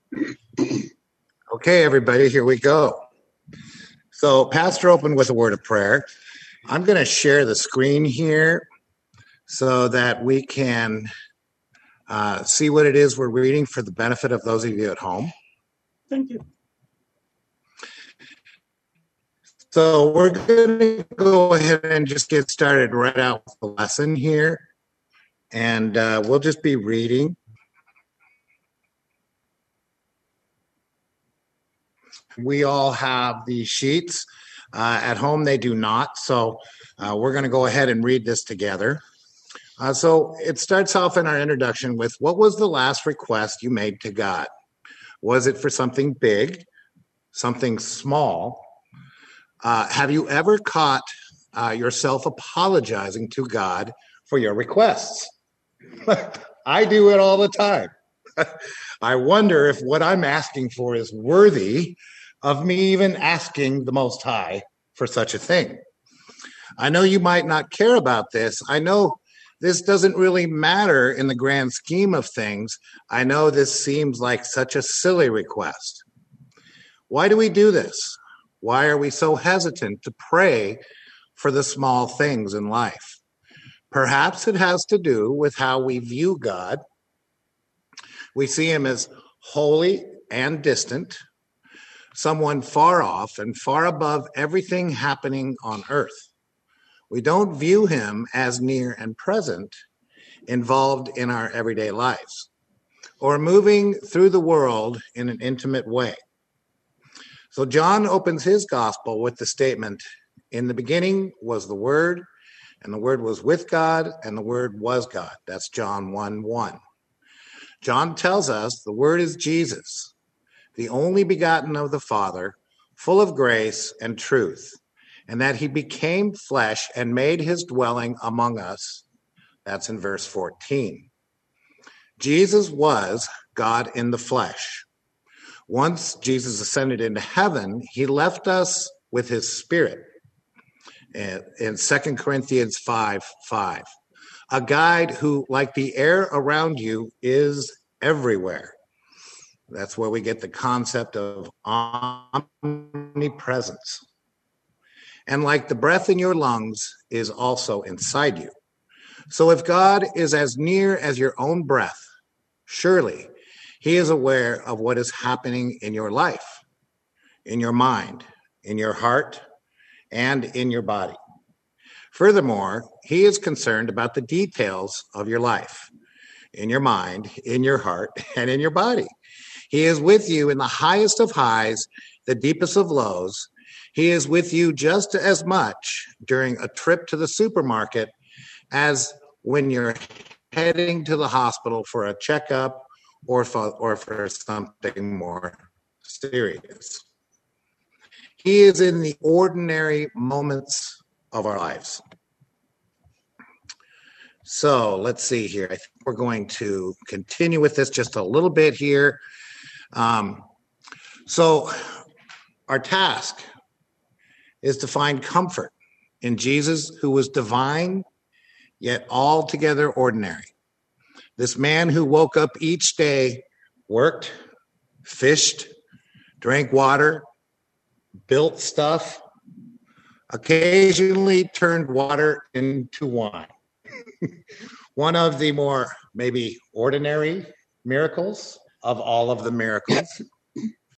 Okay, everybody, here we go. So, Pastor opened with a word of prayer. I'm going to share the screen here so that we can see what it is we're reading for the benefit of those of you at home. Thank you. So, we're going to go ahead and just get started right out with the lesson here. And we'll just be reading. We all have these sheets. At home, they do not. So we're going to go ahead and read this together. So it starts off in our introduction with, what was the last request you made to God? Was it for something big, something small? Have you ever caught yourself apologizing to God for your requests? I do it all the time. I wonder if what I'm asking for is worthy of me even asking the Most High for such a thing. I know you might not care about this. I know this doesn't really matter in the grand scheme of things. I know this seems like such a silly request. Why do we do this? Why are we so hesitant to pray for the small things in life? Perhaps it has to do with how we view God. We see him as holy and distant, someone far off and far above everything happening on earth. We don't view him as near and present, involved in our everyday lives, or moving through the world in an intimate way. So John opens his gospel with the statement, "In the beginning was the Word, and the Word was with God, and the Word was God." That's John 1:1. John tells us the Word is Jesus, the only begotten of the Father, full of grace and truth, and that he became flesh and made his dwelling among us. That's in verse 14. Jesus was God in the flesh. Once Jesus ascended into heaven, he left us with his Spirit. In 2 Corinthians 5:5, a guide who, like the air around you, is everywhere. That's where we get the concept of omnipresence. And like the breath in your lungs is also inside you. So if God is as near as your own breath, surely he is aware of what is happening in your life, in your mind, in your heart, and in your body. Furthermore, he is concerned about the details of your life, in your mind, in your heart, and in your body. He is with you in the highest of highs, the deepest of lows. He is with you just as much during a trip to the supermarket as when you're heading to the hospital for a checkup or for something more serious. He is in the ordinary moments of our lives. So let's see here. I think we're going to continue with this just a little bit here. So our task is to find comfort in Jesus, who was divine, yet altogether ordinary. This man who woke up each day, worked, fished, drank water, built stuff, occasionally turned water into wine. One of the more maybe ordinary miracles of all of the miracles.